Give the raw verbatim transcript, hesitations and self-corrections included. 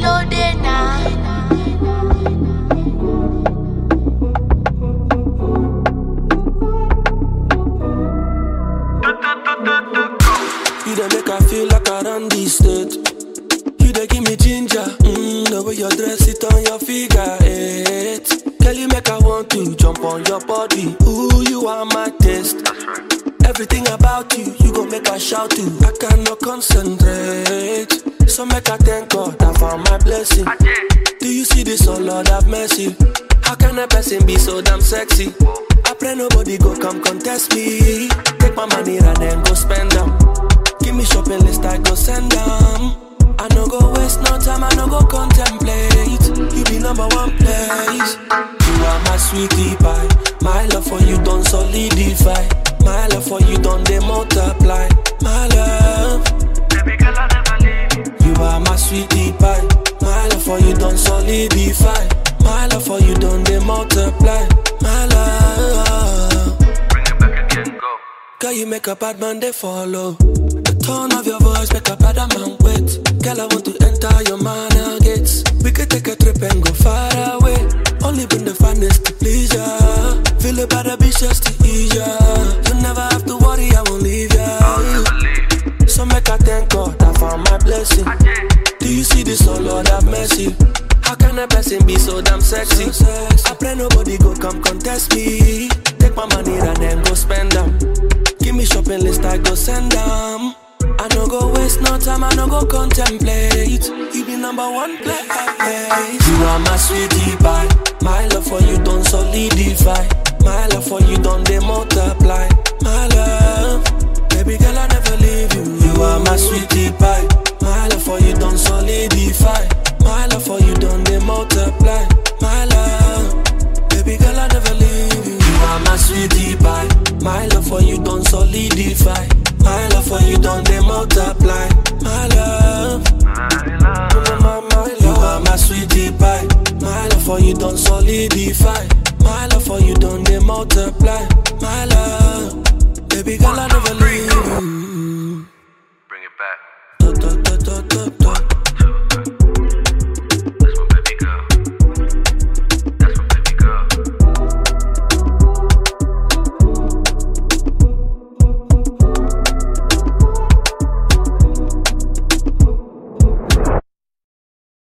loaded now. You dey make I feel like I run this state. You dey give me ginger, mm, the way you dress it on your figure eight. Girl, you make I want to jump on your body. Ooh, you are my taste. Everything about you, you gon' make I shout to. I cannot concentrate. So make I thank God I found my blessing. Do you see this, oh Lord have mercy? How can a person be so damn sexy? I pray nobody go come contest me. Take my money and then go spend them. Give me shopping list, I go send them. I no go waste no time, I no go contemplate. You be number one place. You are my sweetie pie. My love for you don't solidify. My love for you don't they multiply. My love, baby girl, I never leave you. you are my sweetie pie. My love for you don't solidify. My love for you don't they multiply. My love, Bring it back again, go. girl, you make a bad man they follow. The tone of your voice make a bad man wait. Girl, I want to enter your manor gates. We could take a trip and go far away. Only bring the finest to please ya. Feel it by the beach just to ease ya. You never have to worry, I won't leave ya. I'll never leave you. So make I thank God I found my blessing. Do you see this, oh Lord have mercy? How can a person be so damn sexy? I pray nobody go come contest me. Take my money and then go spend them. Give me shopping list, I go send them. I no go waste no time, I no go contemplate. You be number one place. You are my sweetie pie. My love for you don't solidify. My love for you don't they multiply. My love, baby girl, I never leave you. You are my sweetie pie. My love for you don't solidify. My love for you don't they multiply. My love, baby girl, I never leave you. You are my sweetie pie. My love for you don't solidify. My love for you don't they multiply. My love, My love, my, my love. You are my sweetie pie. My love for you don't solidify. My love for you don't they multiply. My love, baby girl, I never leave you. bring it back.